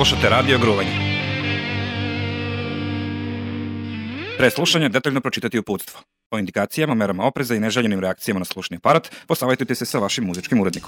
Slušate Radio Gruvanje. Pre slušanja detaljno pročitati uputstvo. O indikacijama, merama opreza i neželjenim reakcijama na slušni aparat posavajtujte se sa vašim muzičkim urednikom.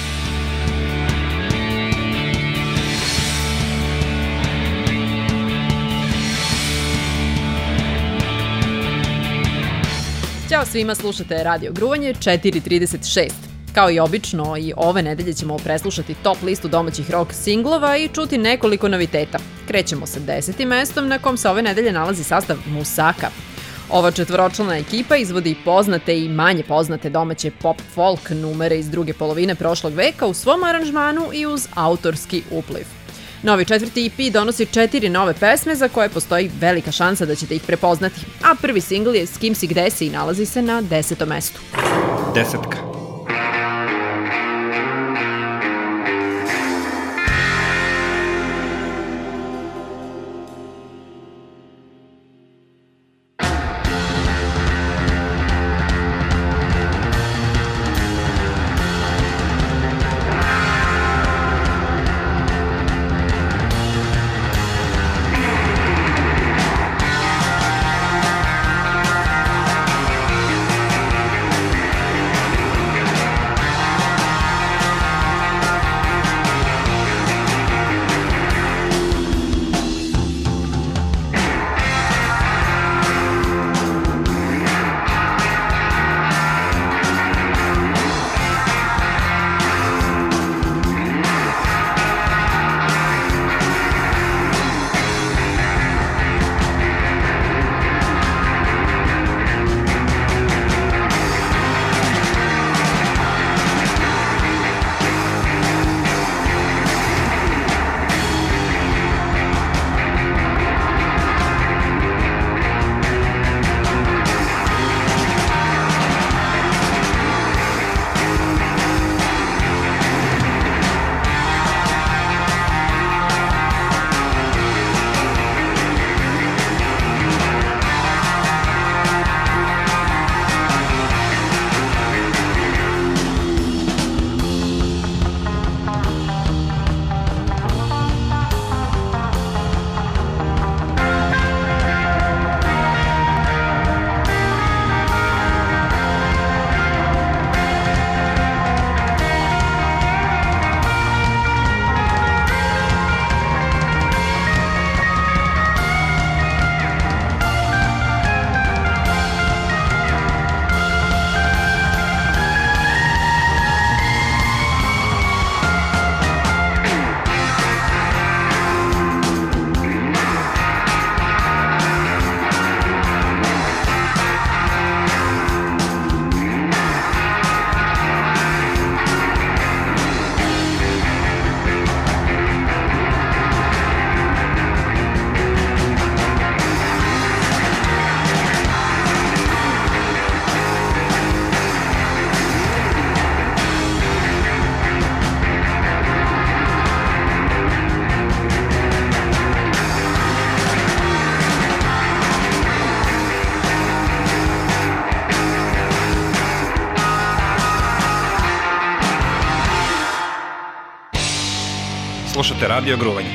Ćao svima, slušate Radio Gruvanje 4.36. Kao i obično, i ove nedelje ćemo preslušati top listu domaćih rock singlova i čuti nekoliko noviteta. Krećemo sa 10. mestom na kom se ove nedelje nalazi sastav Musaka. Ova četvoročlana ekipa izvodi poznate i manje poznate domaće pop-folk numere iz druge polovine prošlog veka u svom aranžmanu i uz autorski upliv. Novi četvrti EP donosi 4 nove pesme za koje postoji velika šansa da ćete ih prepoznati, a prvi singl je S kim si gde si i nalazi se na 10. mestu. Desetka. Slušate Radio Gruvanje.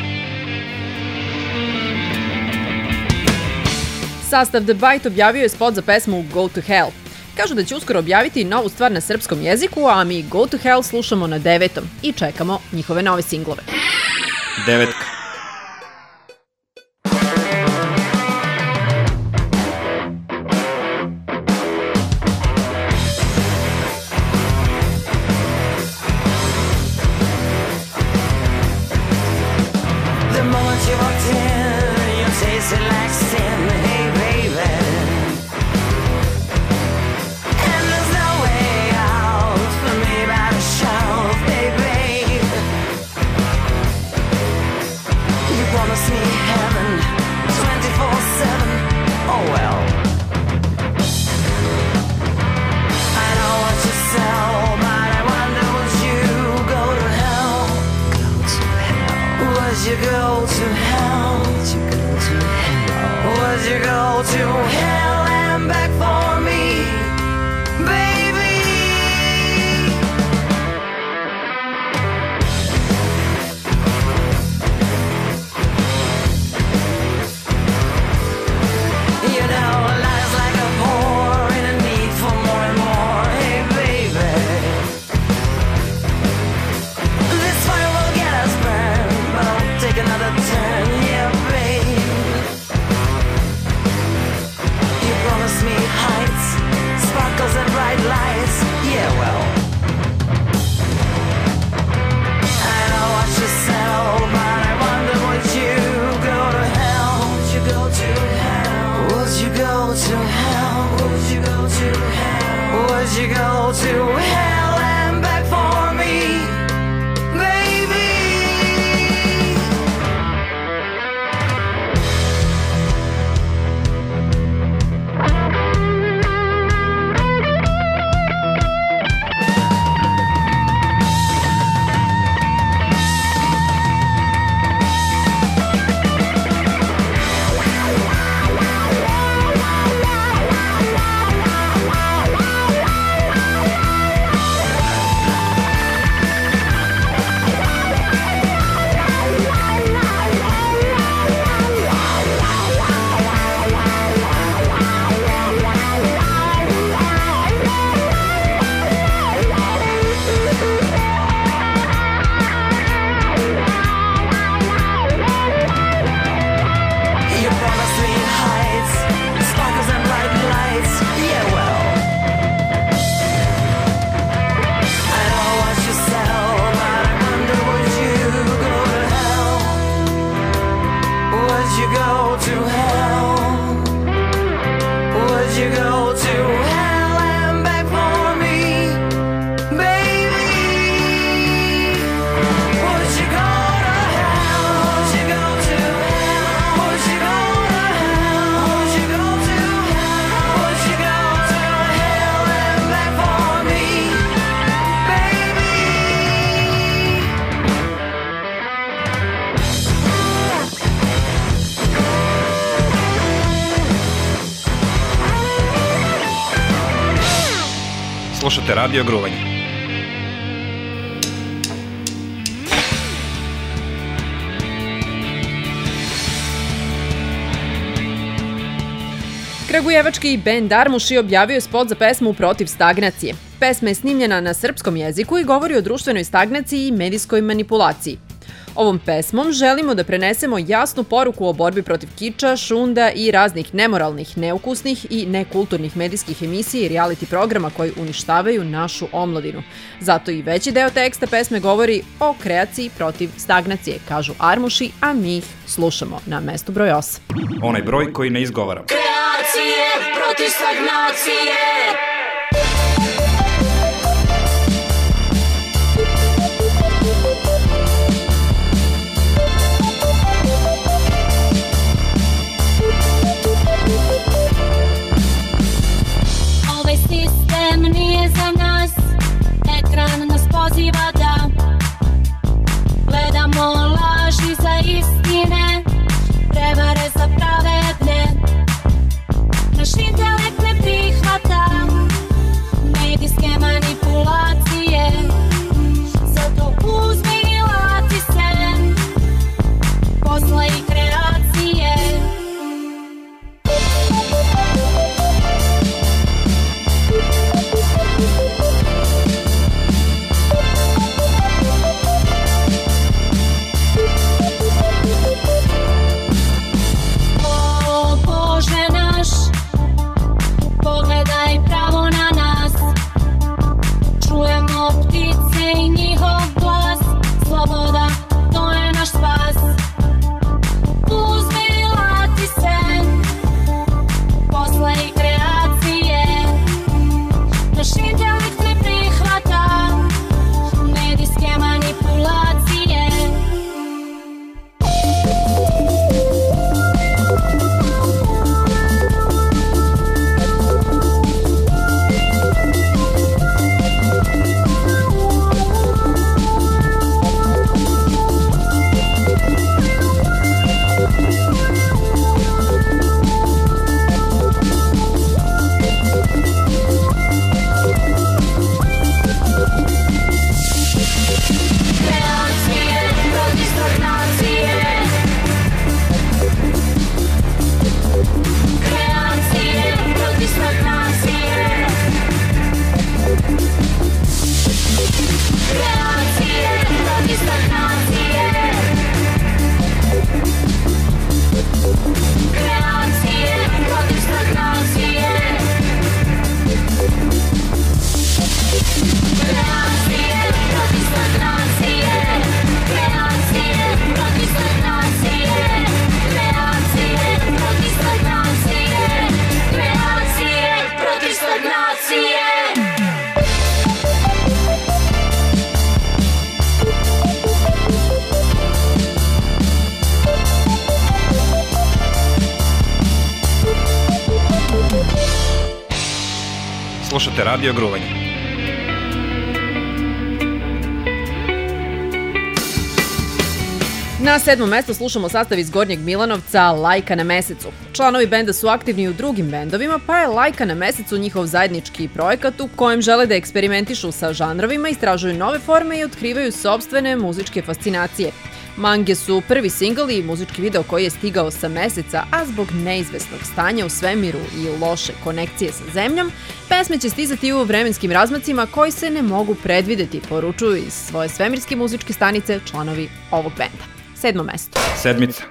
Sastav The Bite objavio je spot za pesmu Go to Hell. Kažu da će uskoro objaviti novu stvar na srpskom jeziku, a mi Go to Hell slušamo na 9. i čekamo njihove nove singlove. Devetka. you go to hell? Would you go to hell and beg for me, baby? Slušate Radio Gruvanje. Kragujevački bend Armuši objavio je spot za pesmu Protiv stagnacije. Pesma je snimljena na srpskom jeziku i govori o društvenoj stagnaciji i medijskoj manipulaciji. Ovom pesmom želimo da prenesemo jasnu poruku o borbi protiv kiča, šunda i raznih nemoralnih, neukusnih i nekulturnih medijskih emisija i reality programa koji uništavaju našu omladinu. Zato i veći deo teksta pesme govori o kreaciji protiv stagnacije, kažu Armuši, a mi ih slušamo na mestu broj 8. Onaj broj koji ne izgovara. Kreacije protiv stagnacije. Sistem nije za nas, ekran nas poziva da gledamo laži za istine, prevare za pravedne. Naš intelekt ne prihvata Slušate Radio Gruvanje. Na 7. mestu slušamo sastav iz Gornjeg Milanovca Lajka na mesecu. Članovi benda su aktivni u drugim bendovima, pa je Lajka na mesecu njihov zajednički projekat u kojem žele da eksperimentišu sa žanrovima, istražuju nove forme i otkrivaju sopstvene muzičke fascinacije. Mange su prvi singl i muzički video koji je stigao sa meseca, a zbog neizvesnog stanja u svemiru i loše konekcije sa zemljom, pesme će stizati u vremenskim razmacima koji se ne mogu predvideti, poručuju iz svoje svemirske muzičke stanice članovi ovog benda. 7. mesto. Sedmica.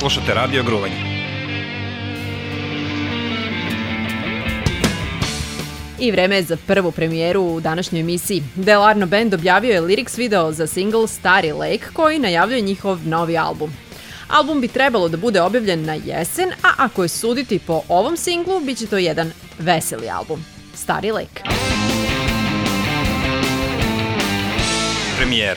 Slušate Radio Gruvanje. I vreme je za prvu premijeru u današnjoj emisiji. Del Arno Band objavio je lyrics video za single Stari Lake koji najavljuje njihov novi album. Album bi trebalo da bude objavljen na jesen, a ako je suditi po ovom singlu, bit će to jedan veseli album. Stari Lake. Premijera.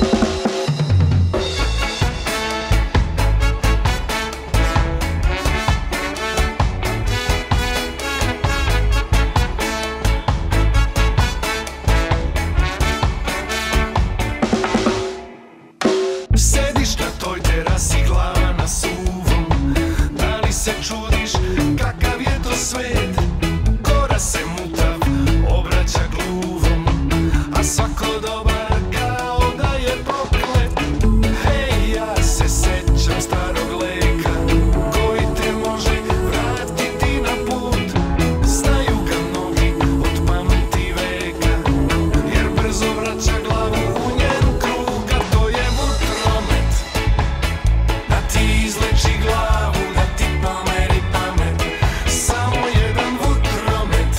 Sediš na toj terasi, glava na suvom. Da li se čudiš kakav je to svet? Gora se mutav obraća gluvom, a svako dobar kao da je poklet. Hej, ja se sećam starog leka koji te može vratiti na put. Znaju ga mnogi od pameti veka, jer brzo vraća glavu u njen krug, a to je vutromet. Da ti izleči glavu, da ti pomeri pamet, samo jedan vutromet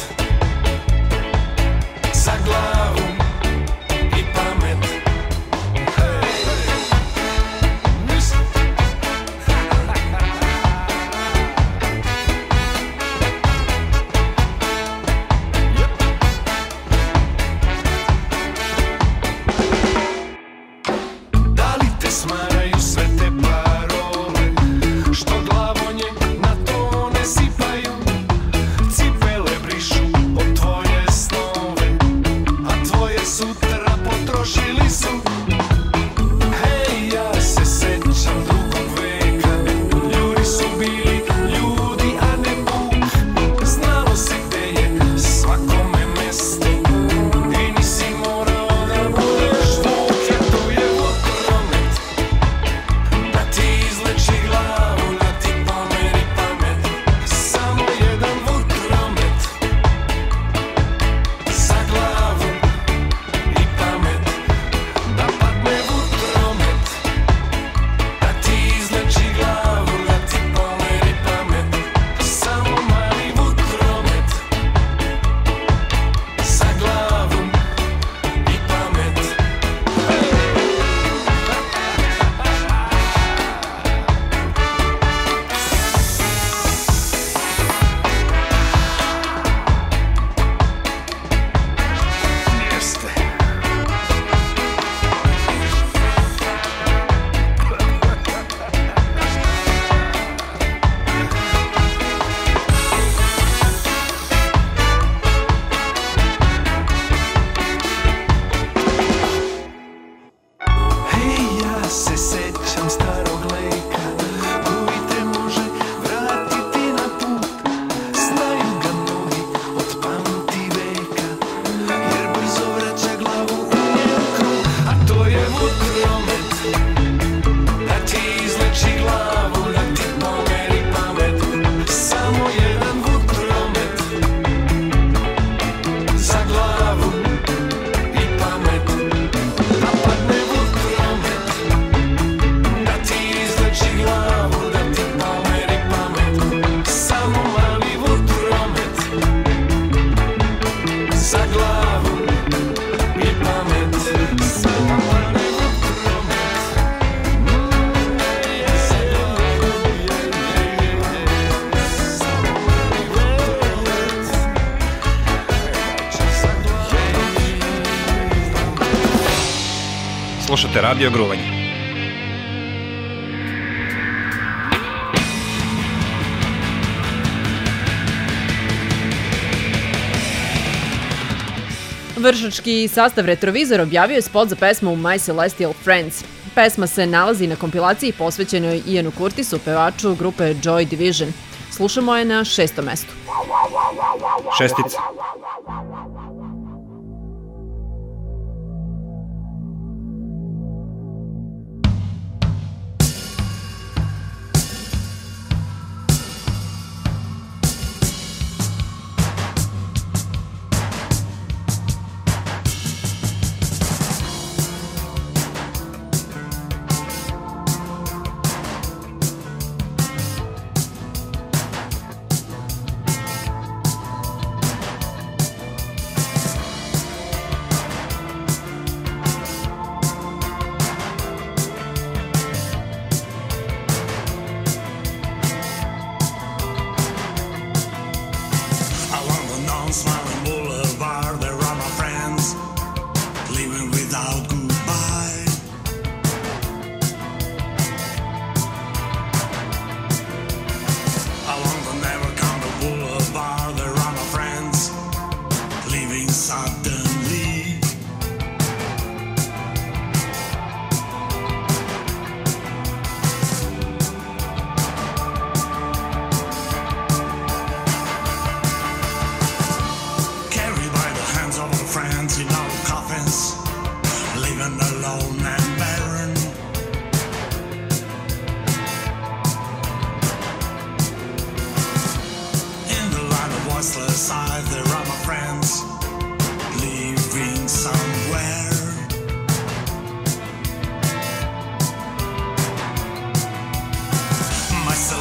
za glavu i pamet. Da li te smaraju sve te parole što glavonje na to ne sipaju? Cipele brišu od tvoje snove, a tvoje sutra potrošili su. Hej, ja se sećam drugog veka, ljudi su bili ljudi, a ne buk. Znalo se gde je svakome mesto i nisi morao da budeš vuk, jer to je vutromet. Da ti izleči glavu, da ti pomeri pamet, samo jedan vutromet za glavu i pamet. Da padne vutromet, da ti izleči glavu, da ti pomeri pamet, samo mali vutromet za glavu i pamet. Jeste. Hej, ja se sećam starog leka koji te može vratiti na put. Znaju ga mnogi od pameti veka, jer brzo vraća glavu u njen krug, a to je vutromet. Da ti izleči glavu, da ti pomeri pamet, samo jedan vutromet za glavu i pamet. Da padne vutromet, da ti izleči glavu, da ti pomeri pamet, samo mali vutromet za glavu i pamet. Samo mali vutromet za glavu i Slušate Radio Gruvanje. Vršački sastav Retrovizor objavio je spot za pesmu My Celestial Friends. Pesma se nalazi na kompilaciji posvećenoj Ianu Curtisu, pevaču grupe Joy Division. Slušamo je na 6. mestu. Šestica.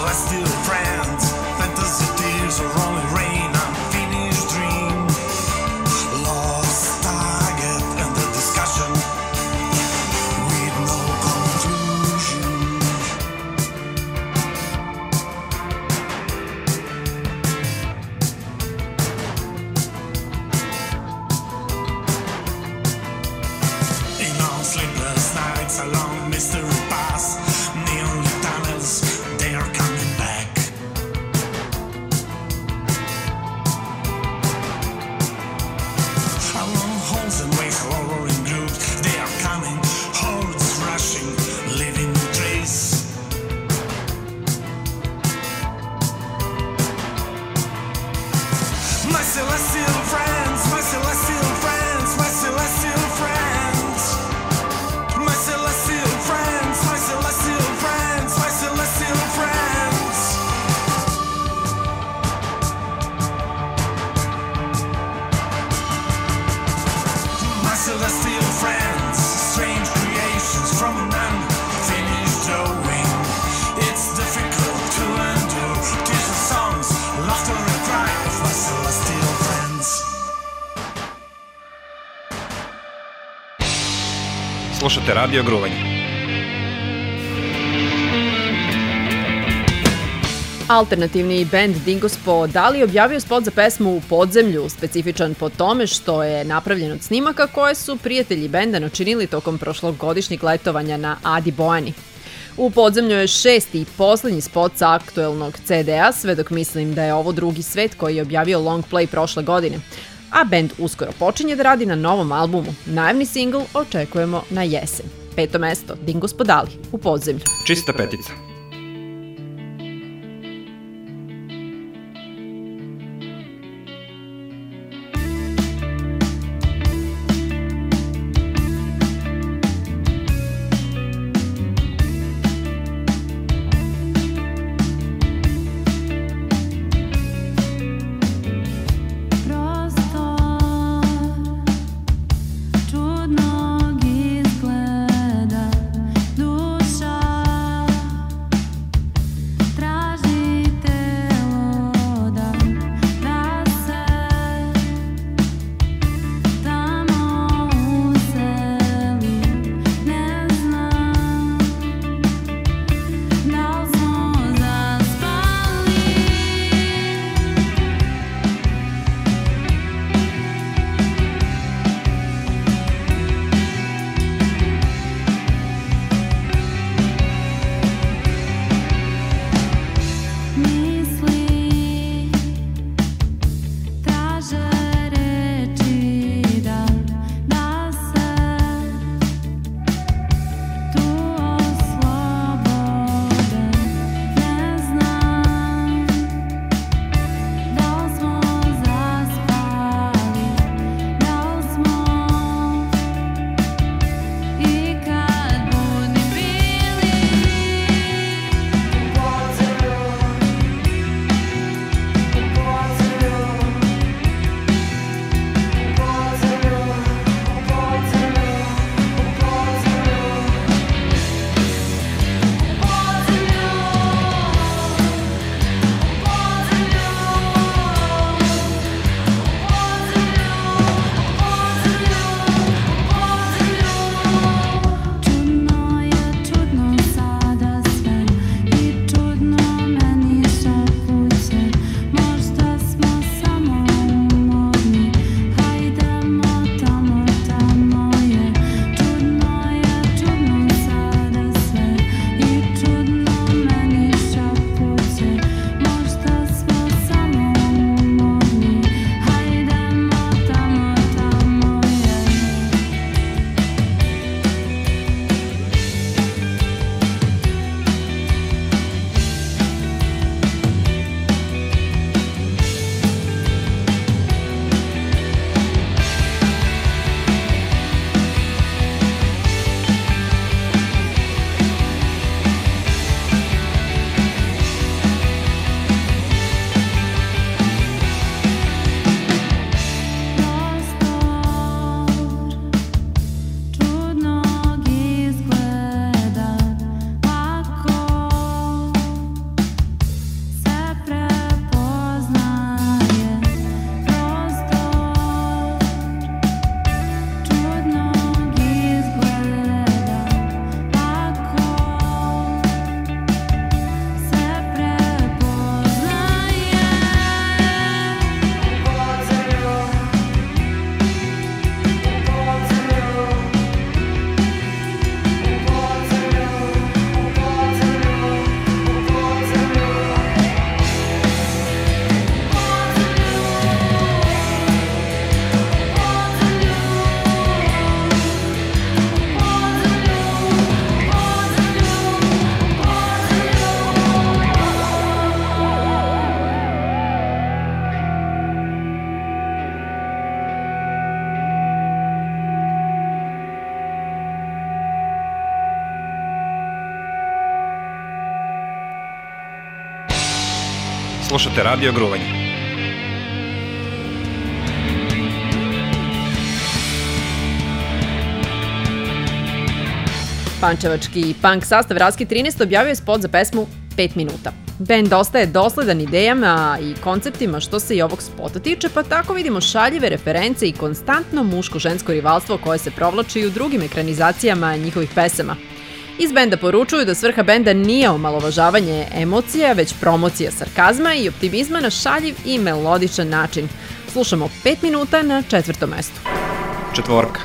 celestial friends. Fantasy tears or only rain, unfinished dream. Lost target and the discussion with no conclusion. In all sleepless nights along mystery paths, neon tunnels, they are coming back. Along halls and ways, horroring groups, they are coming, hordes rushing, leaving no trace. My celestial friends, my celestial friends, my celestial friends. My celestial friends, my celestial friends, my celestial friends. My celestial friends, strange creations from an unfinished drawing. It's difficult to endure. Tears and songs, laughter and cry of my celestial friends. Slušate Radio Gruvanje. Alternativni bend Dingospoo Dali objavio spot za pesmu U podzemlju, specifičan po tome što je napravljen od snimaka koje su prijatelji benda načinili tokom prošlogodišnjeg letovanja na Adi Bojani. U podzemlju je 6. i poslednji spot sa aktuelnog CD-a, sve dok mislim da je ovo drugi svet koji je objavio long play prošle godine. A bend uskoro počinje da radi na novom albumu. Najavni singl očekujemo na jesen. 5. mesto, Dingospoo Dali, U podzemlju. Čista petica. Čudnog izgleda duša Slušate Radio Gruvanje. Pančevački punk sastav Raskid 13 objavio je spot za pesmu 5 minuta. Bend ostaje dosledan idejama i konceptima što se i ovog spota tiče, pa tako vidimo šaljive reference i konstantno muško-žensko rivalstvo koje se provlači i u drugim ekranizacijama njihovih pesama. Iz benda poručuju da svrha benda nije omalovažavanje emocija, već promocija sarkazma i optimizma na šaljiv i melodičan način. Slušamo 5 minuta na 4. mestu. Četvorka.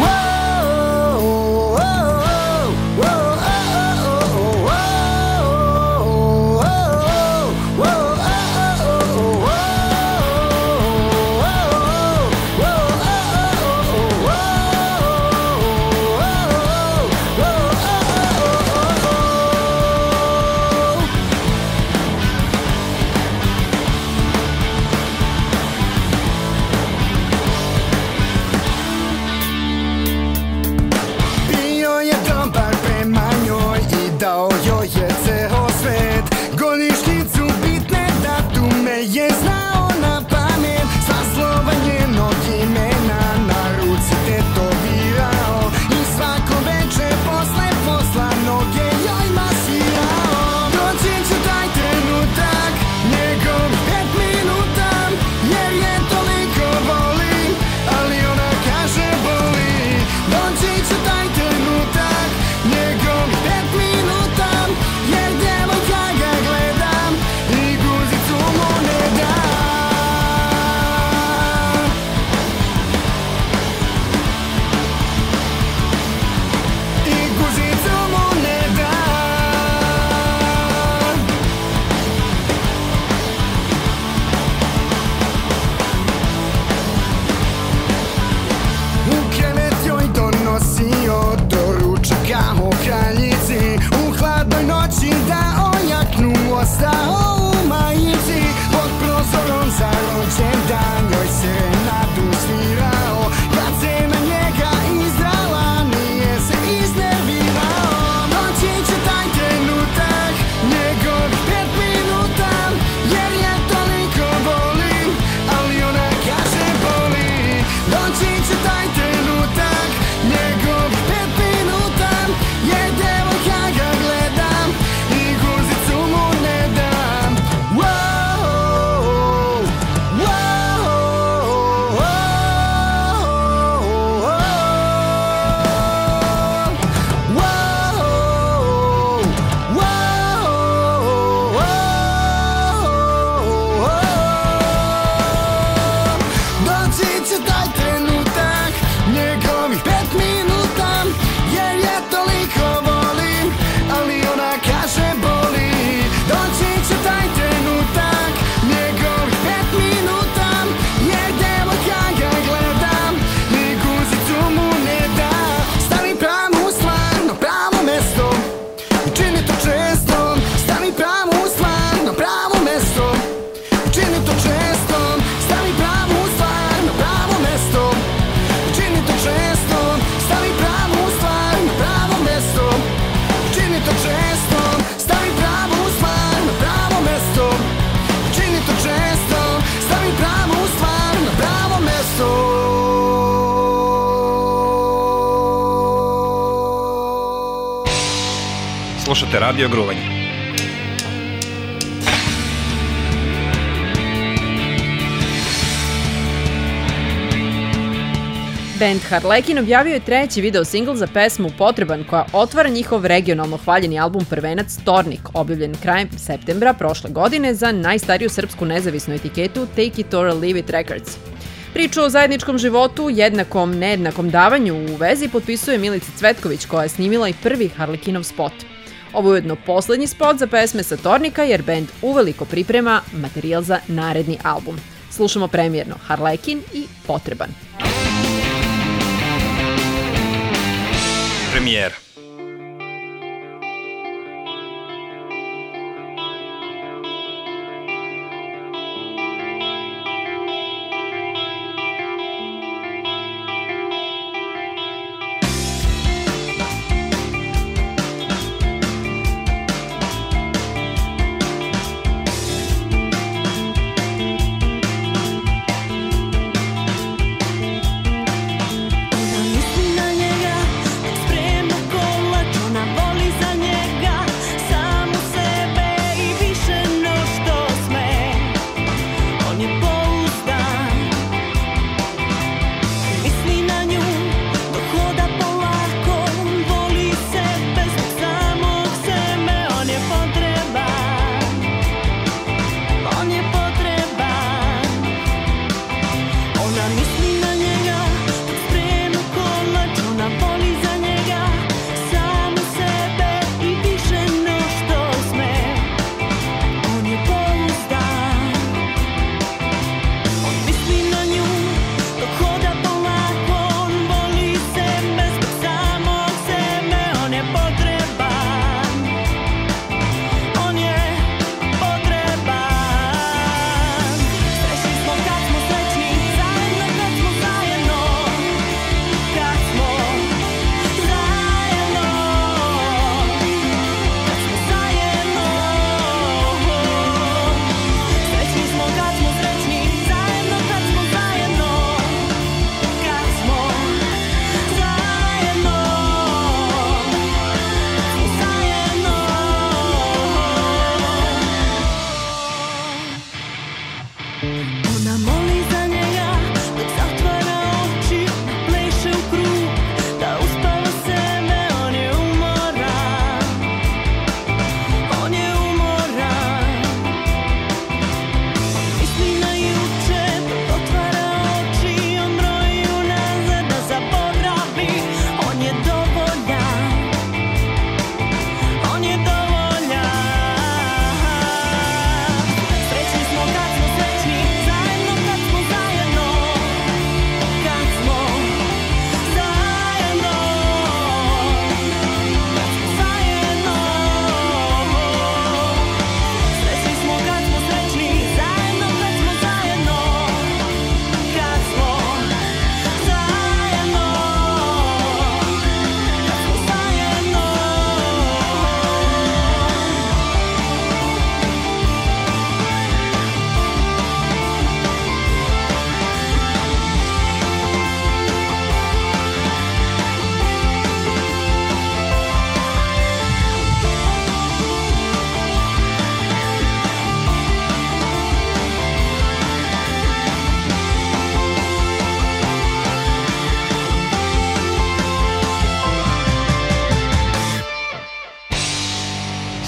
Slušate Radio Gruvanje. Band Harlekin objavio je treći video singl za pesmu Potreban, koja otvara njihov regionalno hvaljeni album Prvenac Tornik, objavljen krajem septembra prošle godine za najstariju srpsku nezavisnu etiketu Take It or Leave It Records. Priču o zajedničkom životu, jednakom, nejednakom davanju u vezi potpisuje Milica Cvetković, koja je snimila i prvi Harlekinov spot. Ovo je ujedno poslednji spot za pesme sa Tornika, jer band uveliko priprema materijal za naredni album. Slušamo premijerno Harlekin i Potreban. Premijera.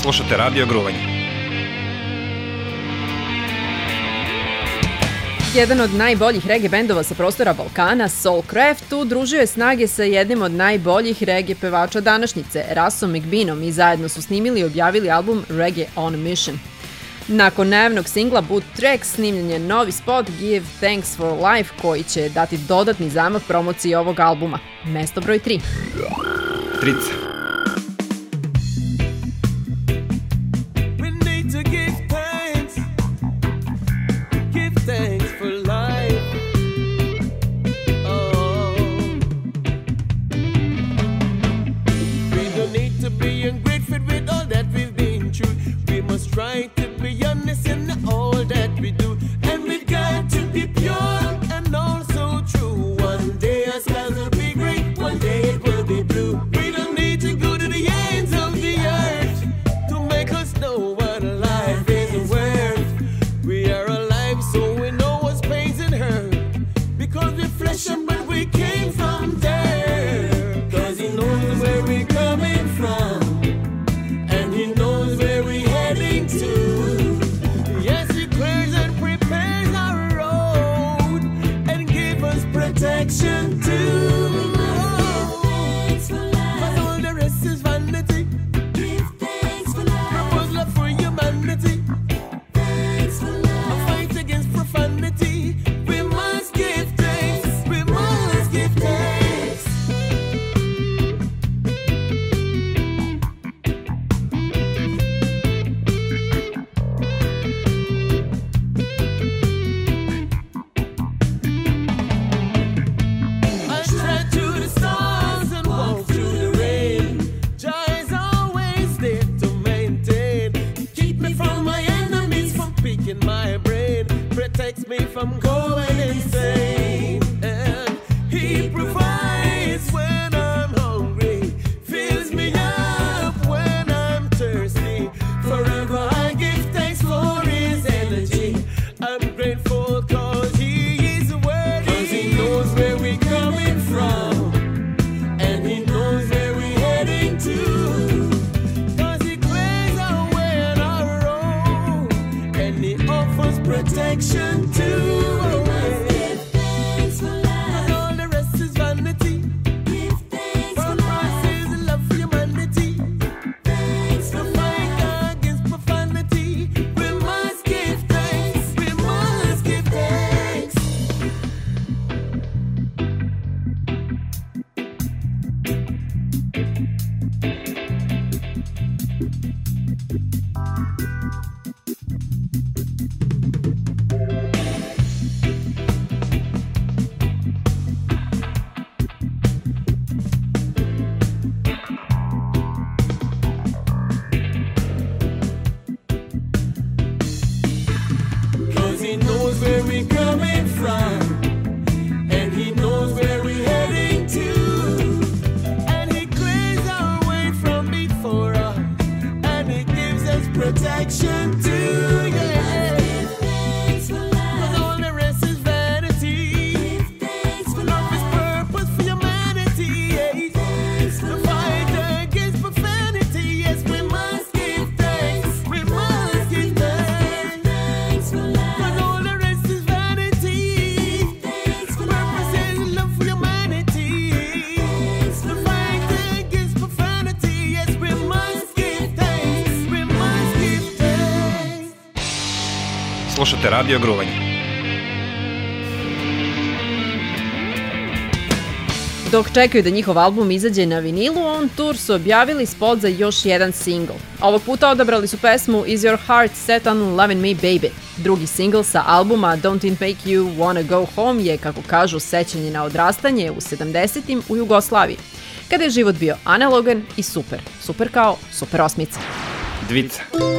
Slušate Radio Gruvanje. Jedan od najboljih reggae bendova sa prostora Balkana, Soulcraft, udružio je snage sa jednim od najboljih reggae pevača današnjice, Rasom McBeanom, i zajedno su snimili i objavili album Reggae on a Mission. Nakon najavnog singla Boot Track snimljen je novi spot Give Thanks for Life koji će dati dodatni zamah promociji ovog albuma. Mesto broj 3. Trica. Try to be honest in all that we do, and we got to be pure and also true. One day our skies will be great, one day it will be blue. We don't need to go to the ends of the earth to make us know what life is worth. We are alive so we know what's pains and hurt, because we're flesh and blood, we came from there. Cause he knows where we're coming from, and he knows where we're heading to. Yes, he clears and prepares our road and give us protection too. But all the rest is vanity. Give thanks for life. Purpose love for humanity. Thanks for life. A fight against profanity. We must give thanks. We must give thanks. I stride to the stars and walk through the rain. Joy is always there to maintain. Keep me from my enemies, from picking my brain. Protects me from going insane. And he provides when I'm hungry, fills me up when I'm thirsty. Forever I give thanks for his energy. I'm grateful cause he is worthy. Cause he knows where we're coming from, and he knows where we're heading to. Cause he clears our way on our road, and he offers protection too. Cause all the rest is vanity. Purpose is love for humanity. To fight against profanity, we must give thanks. We must give thanks. Cause he knows where we're coming from, and he knows where we're heading to. And he clears our way from before us, and he gives us protection too. Yeah. Cause all the rest is vanity. Love is purpose for humanity. To fight against profanity. Yes, we must give thanks. We must give thanks. Cause all the rest is vanity. Purpose is love for humanity. To fight against profanity. Yes, we must give thanks. We must give thanks. Slušate Radio Gruvanje. Dok čekaju da njihov album izađe na vinilu, On Tour su objavili spot za još jedan singl. Ovog puta odabrali su pesmu Is Your Heart Set on Lovin' Me Baby. Drugi singl sa albuma Don't It Make You Wanna Go Home je, kako kažu, sećanje na odrastanje u 70-im u Jugoslaviji, kada je život bio analogan i super. Super kao Super osmica. Dvica.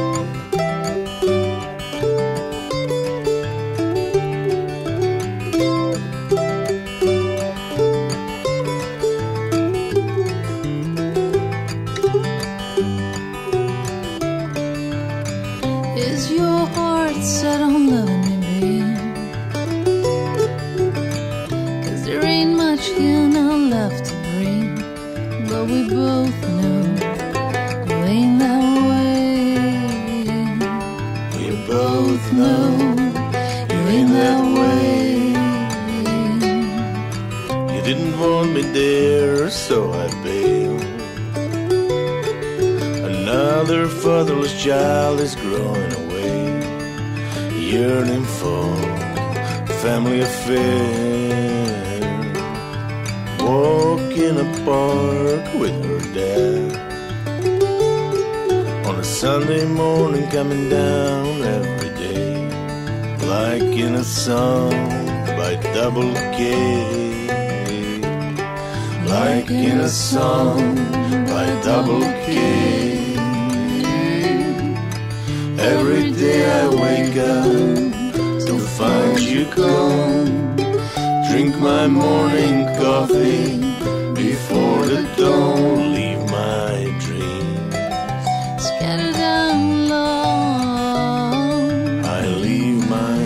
Is your heart set on loving me, babe? 'Cause there ain't much here now left to bring, but we both know you ain't that way. so I bail. Another fatherless child is growing away, yearning for family affair. Walk in a park with her dad on a Sunday morning, coming down every day, like in a song by Double K. Like in a song by Double K. Every day I wake up to find you gone. Drink my morning coffee before the dawn. Leave my dreams Scatter down low. I leave my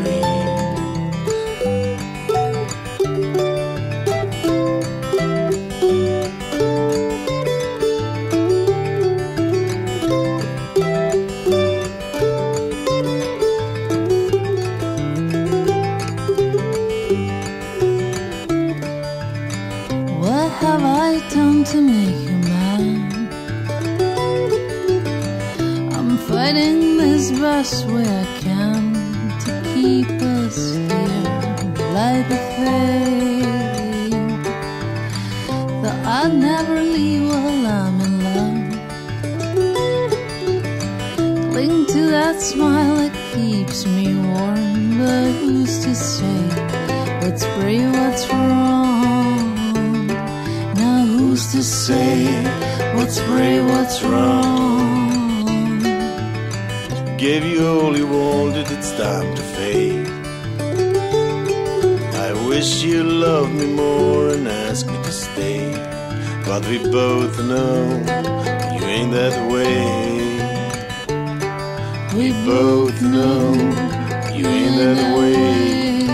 What have I done to make you mad? I'm fighting this best way I can to keep us here like a fate. Though I'd never leave while I'm in love. Cling to that smile that keeps me warm. But who's to say what's right, what's wrong? Now who's to say what's right, what's wrong? Gave you all you wanted, it's time to fade. I wish you loved me more and asked me to stay, but we both know you ain't that way. We both know you ain't that way.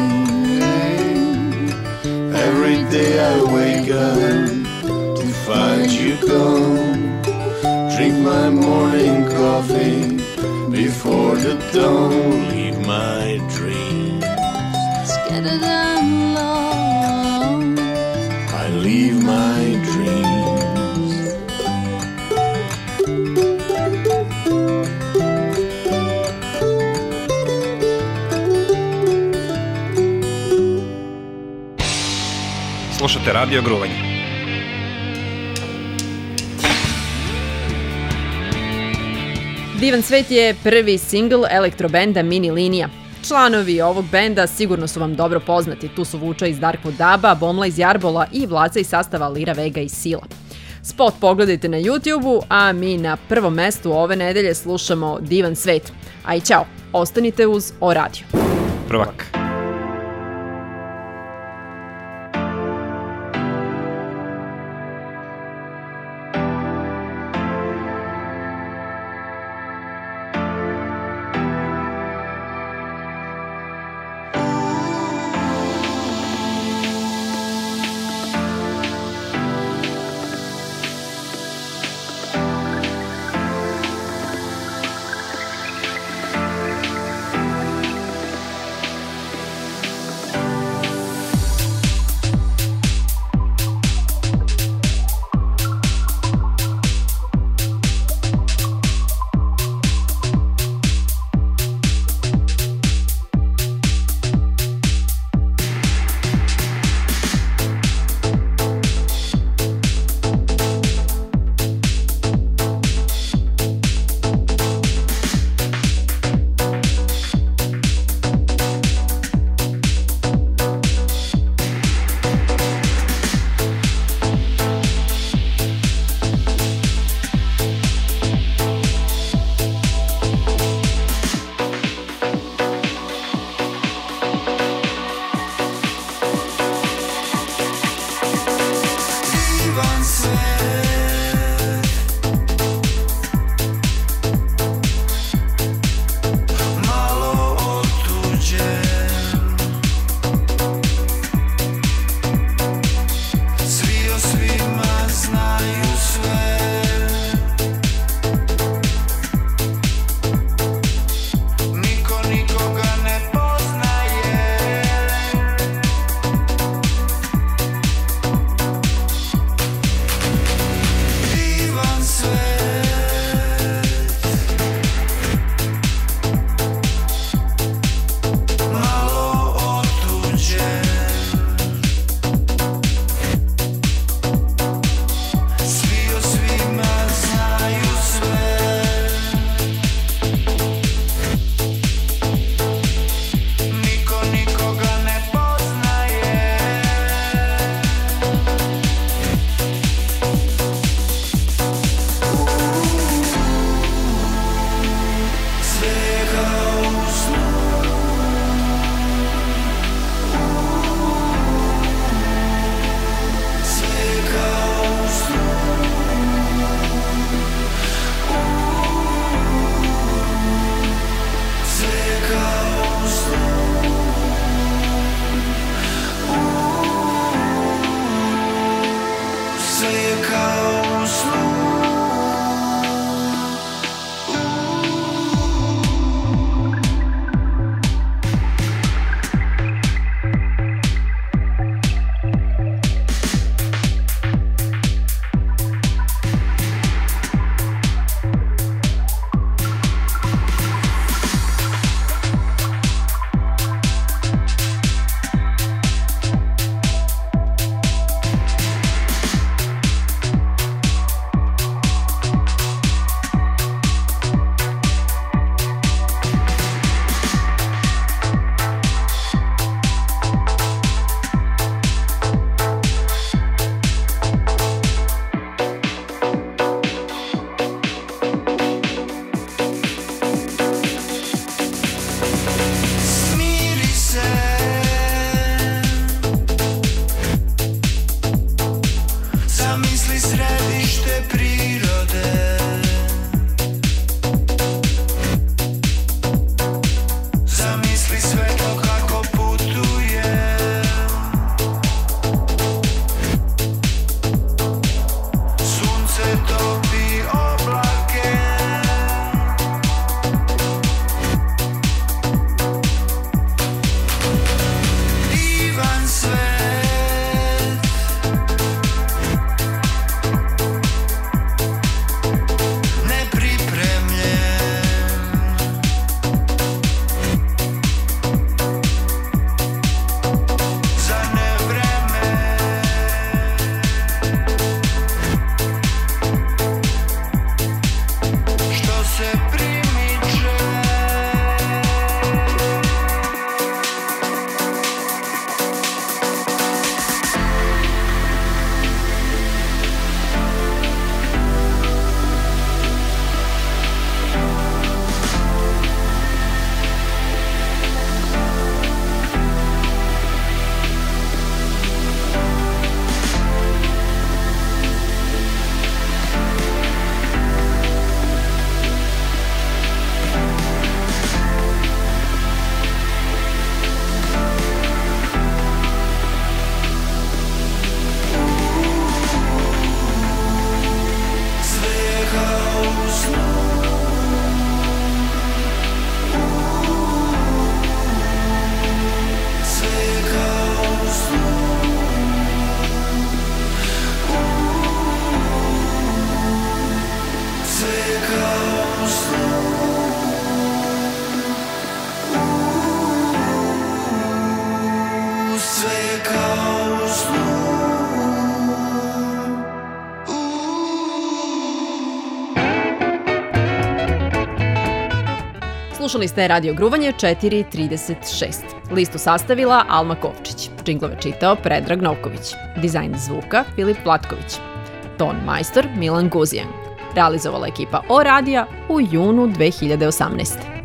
Every day I wake up to find you gone. Drink my morning coffee before the dawn. Leave my dreams Scattered and low. I leave my dreams. Slušate Radio Gruvanje. Divan svet je prvi singl elektrobenda Mini Linija. Članovi ovog benda sigurno su vam dobro poznati. Tu su Vuča iz Darkwood Daba, Bomla iz Jarbola i Vlaca iz sastava Lira Vega i Sila. Spot pogledajte na YouTube-u, a mi na prvom mestu ove nedelje slušamo Divan svet. Aj ćao, ostanite uz O Radio. Prvak. Slušali ste Radio Gruvanje 436. Listu sastavila Alma Kovčić. Džinglove čitao Predrag Novković. Dizajn zvuka Filip Vlatković. Ton majstor Milan Guzijan. Realizovala ekipa O Radija u junu 2018.